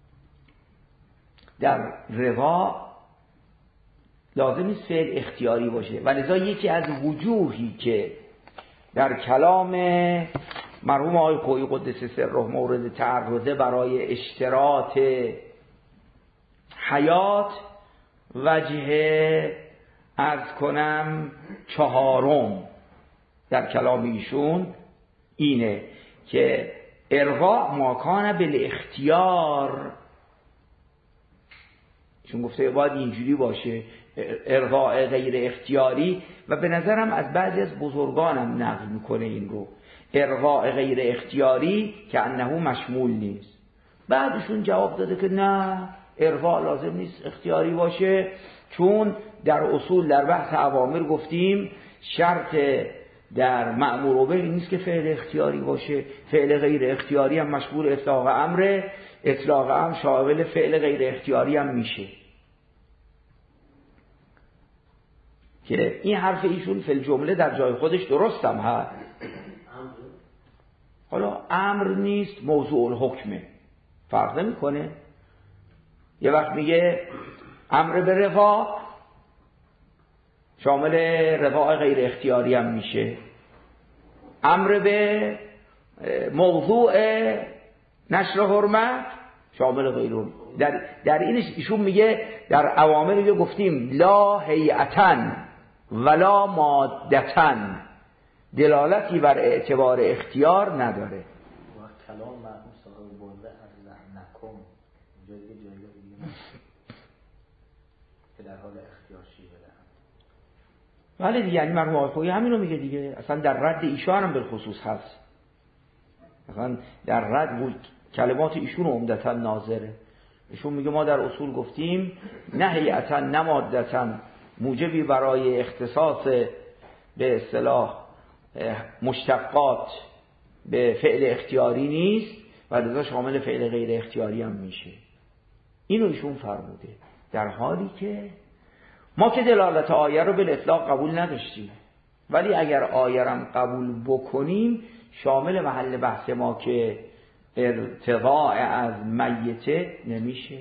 در روا لازم نیست فعل اختیاری باشه، ولذا یکی از وجوهی که در کلام مرحوم آقای خویی قدس سره مورد تعرضه برای اشتراط حیات، وجه عرض کنم چهارم در کلام ایشون اینه که ارواء ماکانه بالاختیار، چون گفته باید اینجوری باشه، ارواء غیر اختیاری، و به نظرم از بعضی از بزرگانم نقل میکنه این رو، ارواء غیر اختیاری که انه مشمول نیست. بعدشون جواب داده که نه، ارواء لازم نیست اختیاری باشه، چون در اصول در بحث اوامر گفتیم شرط در مأمور به نیست که فعل اختیاری باشه، فعل غیر اختیاری هم مشمول اطلاق امره، اطلاق امر شامل فعل غیر اختیاری هم میشه. که این حرف ایشون فی الجمله در جای خودش درست هم هست. حالا امر نیست، موضوع الحکمه، فرق نمیکنه. یه وقت میگه امر به رفاع شامل رفاع غیر اختیاری هم میشه، امر به موضوع نشر حرمت شامل غیر. در اینش ایشون میگه در اوامر رو گفتیم لا هیئتاً ولا مادتاً، دلالتی بر اعتبار اختیار نداره. و کلام مرحوم صاحب بنده ارضعنکم جای دیگه که در حال اختیار شی بدهند. ولی دیگه یعنی مرحوم آقای خویی همین رو میگه دیگه، اصلا در رد ایشان هم بالخصوص هست، اصلا در رد بود کلمات ایشون عمدتاً ناظره. ایشون میگه ما در اصول گفتیم نه هیئتاً نه مادتاً موجبی برای اختصاص به اصطلاح مشتقات به فعل اختیاری نیست و لذا شامل فعل غیر اختیاری هم میشه. اینو ایشون فرموده، در حالی که ما که دلالت آیه رو به اطلاق قبول نداشتیم، ولی اگر آیه رو قبول بکنیم شامل محل بحث ما که ارتضاع از میته نمیشه،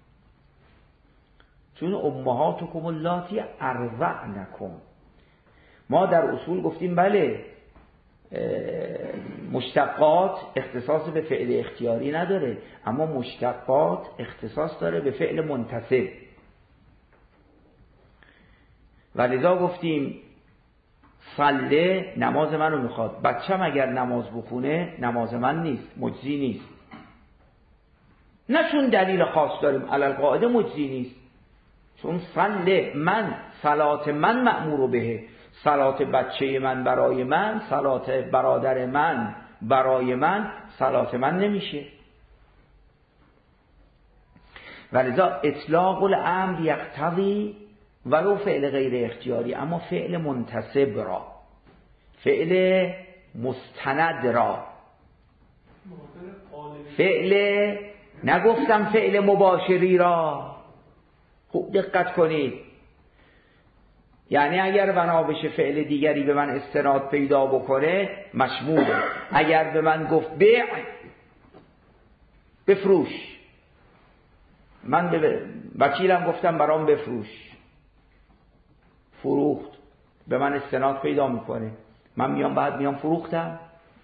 چون امهاتکم اللاتی ارضعنکم. ما در اصول گفتیم بله مشتقات اختصاص به فعل اختیاری نداره، اما مشتقات اختصاص داره به فعل منتصب، و لذا گفتیم صله نماز منو میخواد، بچم اگر نماز بخونه نماز من نیست، مجزی نیست، نه چون دلیل خاص داریم علی القاعده مجزی نیست، چون صله من، صلات من مأمور به، صلات بچه من برای من، صلات برادر من برای من، صلات من نمیشه. ولذا اطلاق الامر یقتضی ولو فعل غیر اختیاری، اما فعل منتصب را، فعل مستند را، فعل نگفتم فعل مباشری را، خوب دقت کنید، یعنی اگر بنا بشه فعل دیگری به من استناد پیدا بکنه مشموله. اگر به من گفت بیع، بفروش، من به وکیلم گفتم برام بفروش، فروخت، به من استناد پیدا میکنه، من میام فروختم،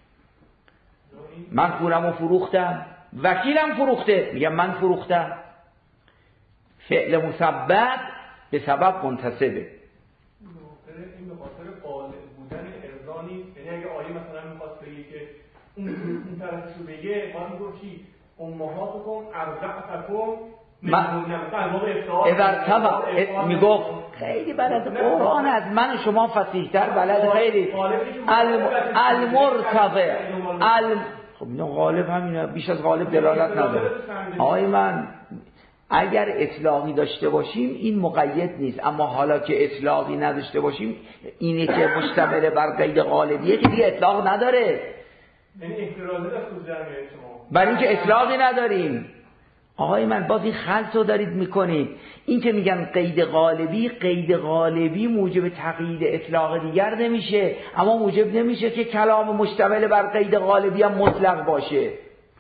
من خونم رو فروختم، وکیلم فروخته، میگم من فروختم. فعل مسبب به سبب منتصبه. این به خاطر قالب بودن ارضا نیست، یعنی اگه آیه مثلا میخواست بگه که اون طرفش رو بگه، ما میگم چی امهاتکم ارضعتکم میگفت خیلی بلد قرآن از من و شما فصیح‌تر بلد خیلی المرتفع خب اینا غالب همینه، بیش از غالب دلالت نداره. آقای من اگر اطلاقی داشته باشیم این مقید نیست، اما حالا که اطلاقی نداشته باشیم اینه که مشتمل بر قید غالبیه که دیگه اطلاق نداره. یعنی احترازی دست در میاد شما برای اینکه اطلاقی نداریم. آقای من باز این خلط رو دارید میکنید. این که میگن قید غالبی موجب تقیید اطلاق دیگر نمیشه، اما موجب نمیشه که کلام مشتمل بر قید غالبی هم مطلق باشه.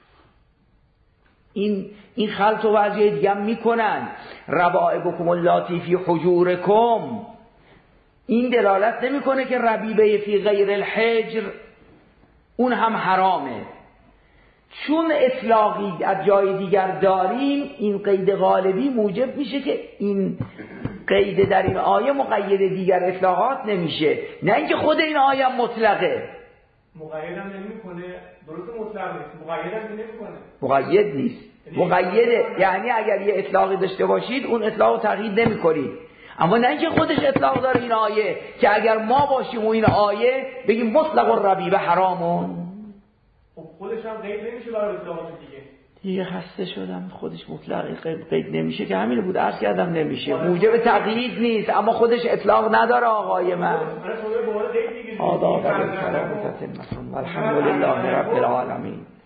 این خلط و بعضی دیگه هم میکنن. ربائبکم اللاتی فی حجورکم، این دلالت نمیکنه که ربیبه فی غیر الحجر اون هم حرامه. چون اطلاقی از جای دیگر داریم این قید غالبی موجب میشه که این قید در این آیه مقید دیگر اطلاقات نمیشه، نه اینکه خود این آیه مطلقه. مقید هم نمیکنه، درست مطلق نیست، مقید هم نمیکنه. مقید نیست، مقیده. یعنی اگر یه اطلاقی داشته باشید اون اطلاق رو تقیید نمیکنید، اما نه اینکه خودش اطلاق داره این آیه که اگر ما باشیم و این آیه بگیم مطلق الربیبه حرامون. خودش هم قید نمیشه برای اطلاقات دیگه خسته شدم. خودش مطلق قید نمیشه که همین بود، عرض کردم نمیشه، موجب تقیید نیست، اما خودش اطلاق نداره. آقای من آداب و کرامت الحمدلله رب العالمین.